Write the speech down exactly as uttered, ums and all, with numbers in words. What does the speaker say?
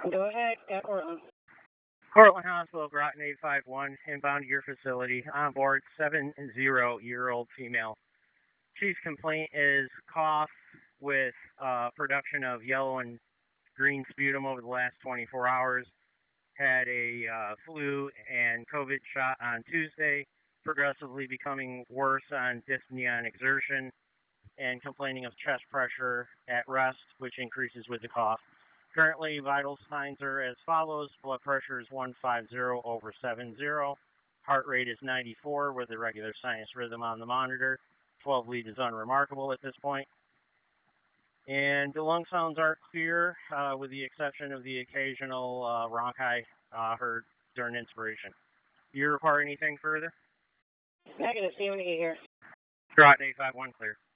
Go ahead, at Portland. Portland Hospital, Groton eight five one, inbound to your facility. On board, seven-zero-year-old female. Chief complaint is cough with uh, production of yellow and green sputum over the last twenty-four hours. Had a uh, flu and COVID shot on Tuesday, progressively becoming worse on dyspnea and exertion, and complaining of chest pressure at rest, which increases with the cough. Currently, vital signs are as follows. Blood pressure is one fifty over seventy. Heart rate is ninety-four with a regular sinus rhythm on the monitor. twelve lead is unremarkable at this point. And the lung sounds are clear, uh, with the exception of the occasional uh, rhonchi uh, heard during inspiration. Do you require anything further? Negative, see what you hear. Groton eight five one, clear.